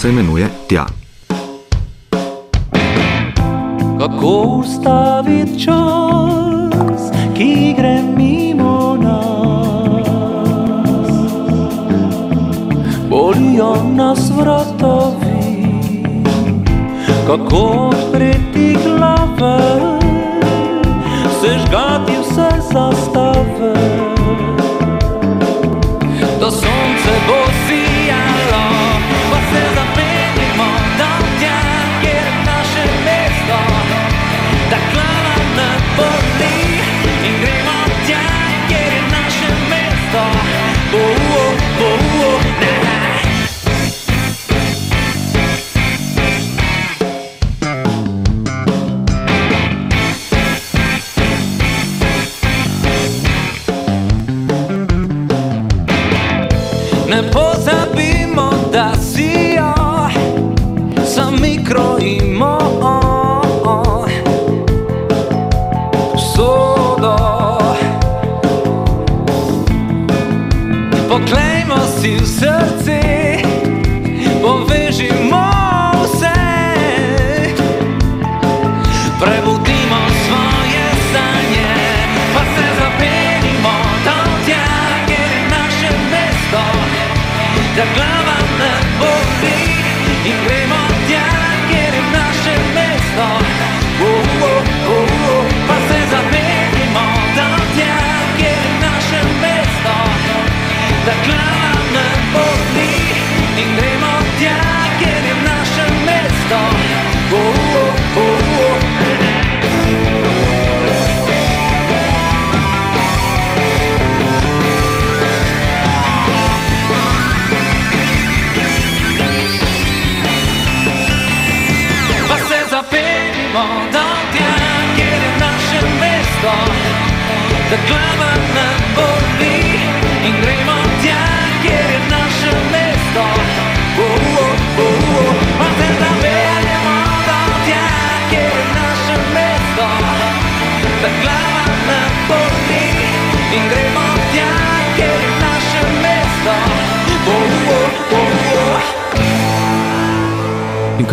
se imenuje Tja. Kako ustaviti čas, ki gre mimo nas? Bolijo nas vratovi, kako odpreti glave, sežgati vse zastave. To sonce bo sijalo, pa se zapeljimo tam tja, kjer je naše mesto, da glava ne boli. In gremo tja, kjer je naše mesto. Ne pozabimo, da si jo sami krojimo usodo. Poglejmo si v srce, povežimo vse, prebudimo svoje sanje, pa se zapeljimo tam tja, kjer je naše mesto, da glava ne boli. In gremo tja, kjer je naše mesto, pa se zapeljimo tam tja, kjer je naše mesto, da glava ne boli. In gremo tja, kjer je naše mesto. Pa se zapeljimo tam tja, kjer je naše mesto, da glava ne boli. In gremo tja, kjer je naše mesto. Pa se zapeljimo tam tja, kjer je naše mesto, da glava ne boli. In gremo